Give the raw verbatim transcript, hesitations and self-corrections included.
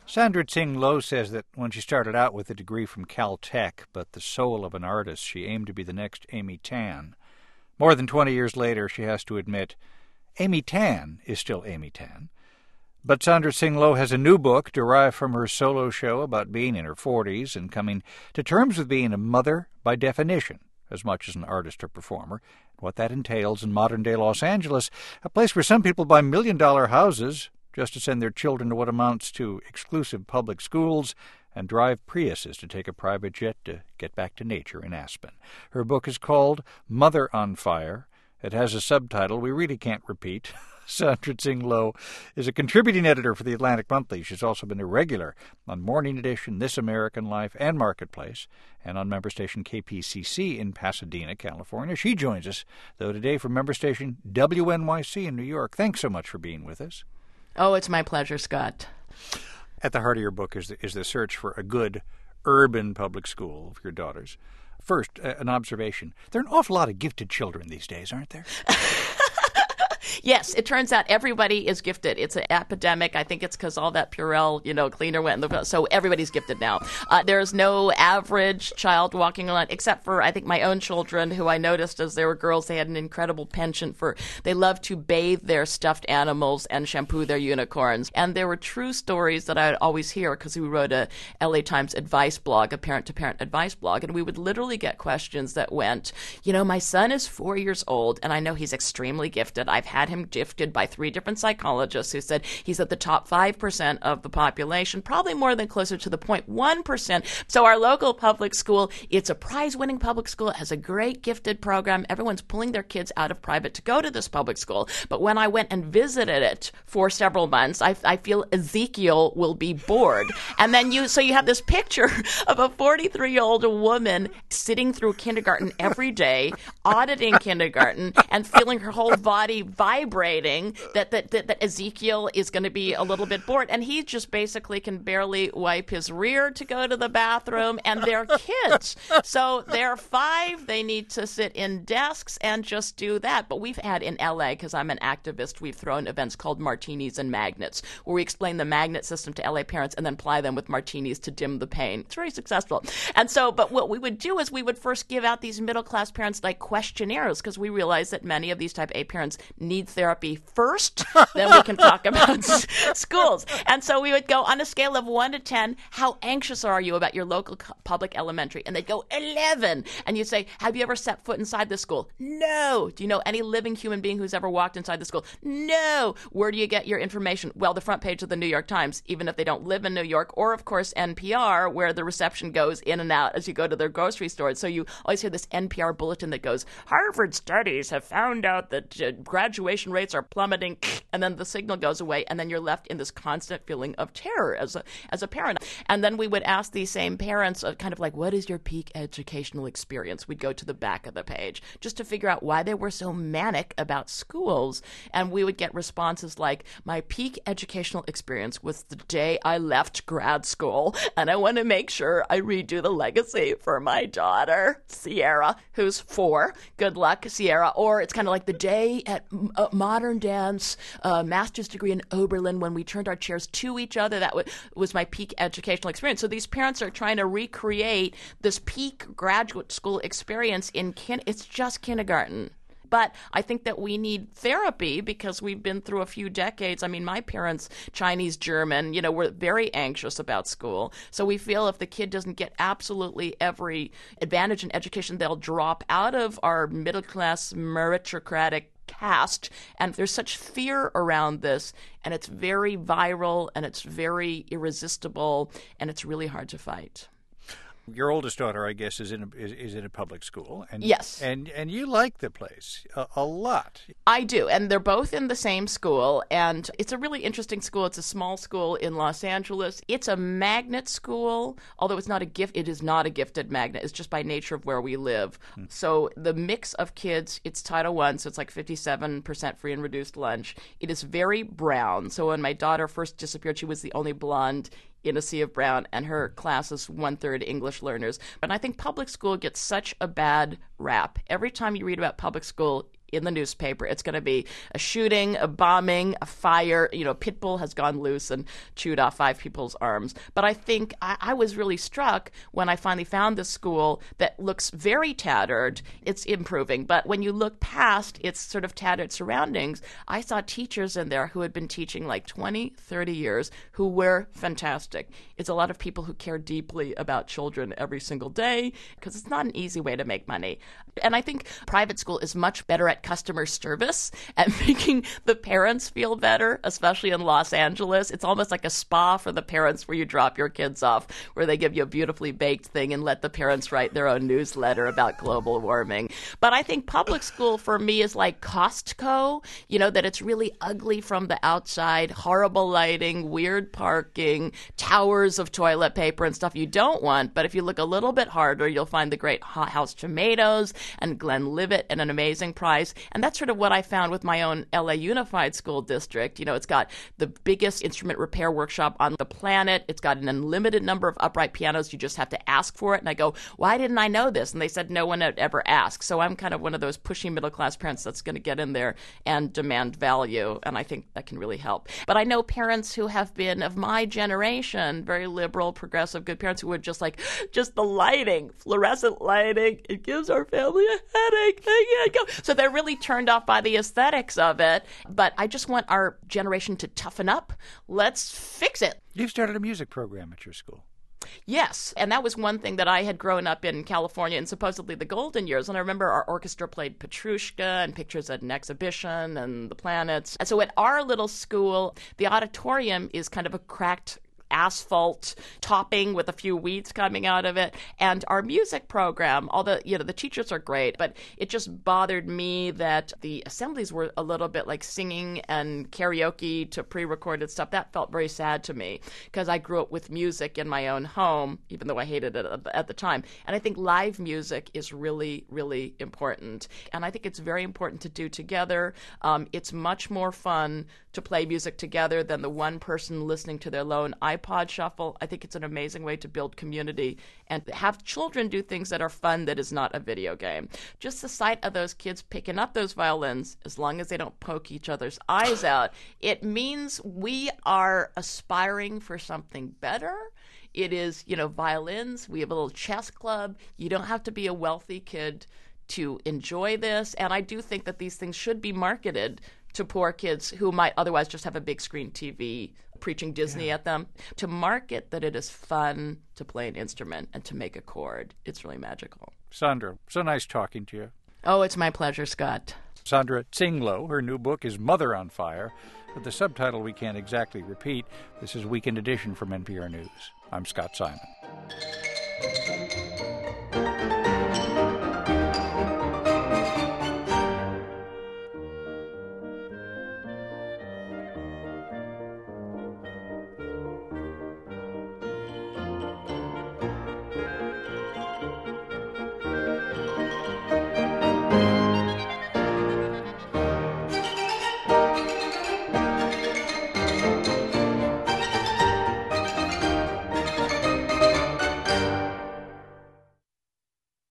Sandra Tsing Loh says that when she started out with a degree from Caltech, but the soul of an artist, she aimed to be the next Amy Tan. More than twenty years later, she has to admit, Amy Tan is still Amy Tan. But Sandra Tsing Loh has a new book derived from her solo show about being in her forties and coming to terms with being a mother by definition, as much as an artist or performer, and what that entails in modern-day Los Angeles, a place where some people buy million-dollar houses just to send their children to what amounts to exclusive public schools and drive Priuses to take a private jet to get back to nature in Aspen. Her book is called Mother on Fire. It has a subtitle we really can't repeat. Sandra Tsing Loh is a contributing editor for the Atlantic Monthly. She's also been a regular on Morning Edition, This American Life, and Marketplace, and on member station K P C C in Pasadena, California. She joins us, though, today from member station W N Y C in New York. Thanks so much for being with us. Oh, it's my pleasure, Scott. At the heart of your book is the, is the search for a good urban public school for your daughters. First, uh, an observation. There are an awful lot of gifted children these days, aren't there? Yes, it turns out everybody is gifted. It's an epidemic. I think it's because all that Purell, you know, cleaner went in the... So everybody's gifted now. Uh, there's no average child walking around, except for, I think, my own children, who I noticed as they were girls, they had an incredible penchant for... They loved to bathe their stuffed animals and shampoo their unicorns. And there were true stories that I would always hear because we wrote a L A Times advice blog, a parent-to-parent advice blog, and we would literally get questions that went, you know, my son is four years old, and I know he's extremely gifted. I've had him gifted by three different psychologists who said he's at the top five percent of the population, probably more than closer to the zero point one percent. So our local public school, it's a prize-winning public school. It has a great gifted program. Everyone's pulling their kids out of private to go to this public school. But when I went and visited it for several months, I, I feel Ezekiel will be bored. And then you, so you have this picture of a forty-three-year-old woman sitting through kindergarten every day, auditing kindergarten, and feeling her whole body vibrating that, that, that, that Ezekiel is going to be a little bit bored. And he just basically can barely wipe his rear to go to the bathroom. And they're kids. So they're five. They need to sit in desks and just do that. But we've had in L A, because I'm an activist, we've thrown events called Martinis and Magnets, where we explain the magnet system to L A parents and then ply them with martinis to dim the pain. It's very successful. And so, but what we would do is we would first give out these middle-class parents like questionnaires, because we realize that many of these type A parents need therapy first, then we can talk about s- schools. And so we would go on a scale of one to ten, how anxious are you about your local co- public elementary? And they'd go eleven. And you'd say, have you ever set foot inside the school? No. Do you know any living human being who's ever walked inside the school? No. Where do you get your information? Well, the front page of the New York Times, even if they don't live in New York, or of course N P R, where the reception goes in and out as you go to their grocery store. So you always hear this N P R bulletin that goes, Harvard studies have found out that uh, graduation rates are plummeting, and then the signal goes away, and then you're left in this constant feeling of terror as a as a parent. And then we would ask these same parents, uh, kind of like, what is your peak educational experience? We'd go to the back of the page just to figure out why they were so manic about schools. And we would get responses like, my peak educational experience was the day I left grad school, and I want to make sure I redo the legacy for my daughter, Sierra, who's four. Good luck, Sierra. Or it's kind of like the day at uh, Modern Dance, uh, master's degree in Oberlin, when we turned our chairs to each other. That w- was my peak educational experience. So these parents are trying to recreate this peak graduate school experience in kin. It's just kindergarten. But I think that we need therapy because we've been through a few decades. I mean, my parents, Chinese, German, you know, were very anxious about school. So we feel if the kid doesn't get absolutely every advantage in education, they'll drop out of our middle-class meritocratic caste. And there's such fear around this, and it's very viral, and it's very irresistible, and it's really hard to fight. Your oldest daughter, I guess, is in a, is, is in a public school. And, yes. And and you like the place a, a lot. I do. And they're both in the same school. And it's a really interesting school. It's a small school in Los Angeles. It's a magnet school, although it's not a gift. It is not a gifted magnet. It's just by nature of where we live. Hmm. So the mix of kids, it's Title One, so it's like fifty-seven percent free and reduced lunch. It is very brown. So when my daughter first disappeared, she was the only blonde in a sea of brown, and her class is one-third English learners. And I think public school gets such a bad rap. Every time you read about public school, in the newspaper. It's going to be a shooting, a bombing, a fire. You know, pit bull has gone loose and chewed off five people's arms. But I think I, I was really struck when I finally found this school that looks very tattered. It's improving. But when you look past its sort of tattered surroundings, I saw teachers in there who had been teaching like twenty, thirty years who were fantastic. It's a lot of people who care deeply about children every single day because it's not an easy way to make money. And I think private school is much better at customer service, at making the parents feel better, especially in Los Angeles. It's almost like a spa for the parents where you drop your kids off, where they give you a beautifully baked thing and let the parents write their own newsletter about global warming. But I think public school for me is like Costco, you know, that it's really ugly from the outside, horrible lighting, weird parking, towers of toilet paper and stuff you don't want. But if you look a little bit harder, you'll find the great Hot House tomatoes and Glenlivet at an amazing price. And that's sort of what I found with my own L A Unified School District. You know, it's got the biggest instrument repair workshop on the planet. It's got an unlimited number of upright pianos. You just have to ask for it. And I go, why didn't I know this? And they said no one had ever asked. So I'm kind of one of those pushy middle-class parents that's going to get in there and demand value. And I think that can really help. But I know parents who have been of my generation, very liberal, progressive, good parents who would just like, just the lighting, fluorescent lighting, it gives our family a headache. I can't go. So they're really turned off by the aesthetics of it. But I just want our generation to toughen up. Let's fix it. You started a music program at your school. Yes, and that was one thing that I had grown up in California in supposedly the golden years. And I remember our orchestra played Petrushka and Pictures at an Exhibition and The Planets. And so at our little school, the auditorium is kind of a cracked asphalt topping with a few weeds coming out of it. And our music program, all the, you know, the teachers are great, but it just bothered me that the assemblies were a little bit like singing and karaoke to pre-recorded stuff. That felt very sad to me because I grew up with music in my own home, even though I hated it at the time. And I think live music is really, really important. And I think it's very important to do together. Um, it's much more fun to play music together than the one person listening to their lone iPod shuffle. I think it's an amazing way to build community and have children do things that are fun that is not a video game. Just the sight of those kids picking up those violins, as long as they don't poke each other's eyes out, it means we are aspiring for something better. It is, you know, violins. We have a little chess club. You don't have to be a wealthy kid to enjoy this. And I do think that these things should be marketed to poor kids who might otherwise just have a big screen T V preaching Disney yeah. at them. To market that it is fun to play an instrument and to make a chord, it's really magical. Sandra, so nice talking to you. Oh, it's my pleasure, Scott. Sandra Tsinglo, her new book is Mother on Fire, with the subtitle we can't exactly repeat. This is Weekend Edition from N P R News. I'm Scott Simon.